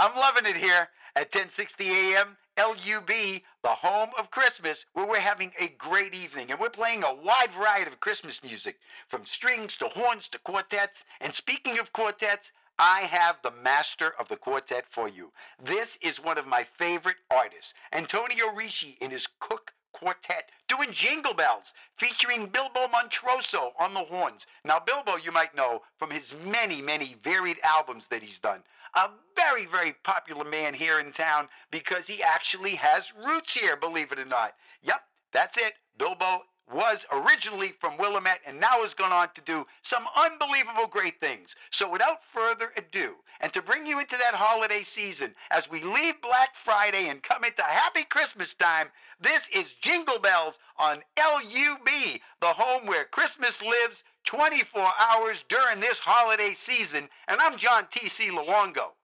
I'm loving it here at 1060 AM, LUB, the home of Christmas, where we're having a great evening. And we're playing a wide variety of Christmas music, from strings to horns to quartets. And speaking of quartets, I have the master of the quartet for you. This is one of my favorite artists, Antonio Ricci in his Cook Quartet, doing Jingle Bells, featuring Bilbo Montroso on the horns. Now, Bilbo, you might know from his many, many varied albums that he's done. A very, very popular man here in town because he actually has roots here, believe it or not. Yep, that's it. Bilbo was originally from Willamette and now has gone on to do some unbelievable great things. So without further ado, and to bring you into that holiday season as we leave Black Friday and come into Happy Christmas time, this is Jingle Bells on LUB, the home where Christmas lives 24 hours during this holiday season. And I'm John T.C. Luongo.